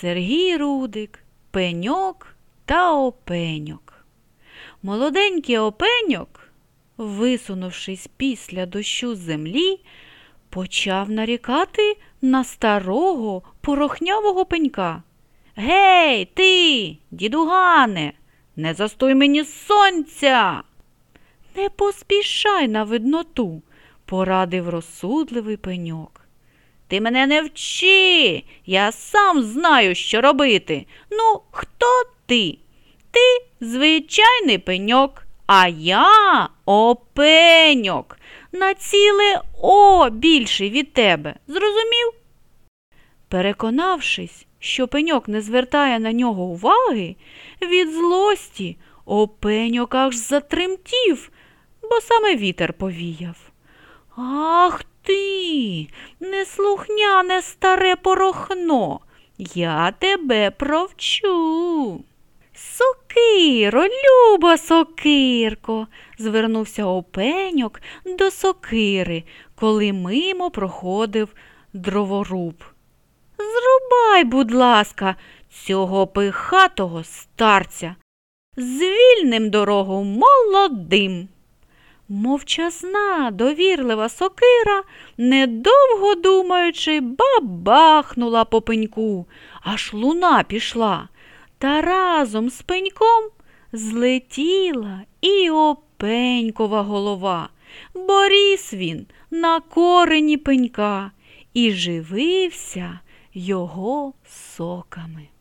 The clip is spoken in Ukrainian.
Сергій Рудик, Пеньок та Опеньок. Молоденький Опеньок, висунувшись після дощу з землі, почав нарікати на старого порохнявого пенька. «Гей, ти, дідугане, не застуй мені сонця!» «Не поспішай на видноту», – порадив розсудливий пеньок. «Ти мене не вчи, я сам знаю, що робити. Ну, хто ти? Ти звичайний пеньок, а я Опеньок, на ціле О більший від тебе. Зрозумів?» Переконавшись, що пеньок не звертає на нього уваги, від злості Опеньок аж затремтів, бо саме вітер повіяв. «Ах ти, неслухняне старе порохно, я тебе провчу!» «Сокиро, люба сокирко!» – звернувся Опеньок до сокири, коли мимо проходив дроворуб. «Зрубай, будь ласка, цього пихатого старця, звільним дорогу молодим!» Мовчазна, довірлива сокира, недовго думаючи, бабахнула по пеньку, аж луна пішла, та разом з пеньком злетіла і Опенькова голова, бо ріс він на корені пенька і живився його соками.